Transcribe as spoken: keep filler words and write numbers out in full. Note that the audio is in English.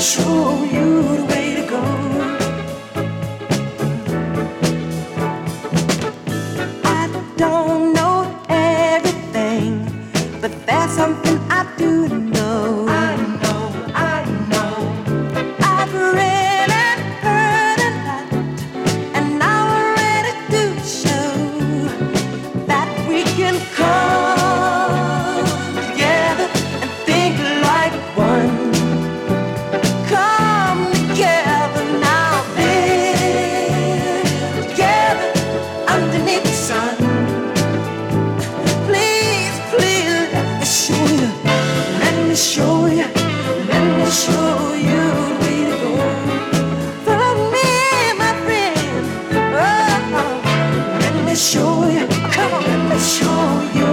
show you the way to go. I don't know everything, but there's something I do know. I know, I know. I've read and heard a lot, and now we're ready to show that we can come together and think like one. Come together now, live together underneath the sun. Please, please, let me show you, let me show you, let me show you the way to go. Follow me, my friend. Oh, let me show you, come on, let me show you.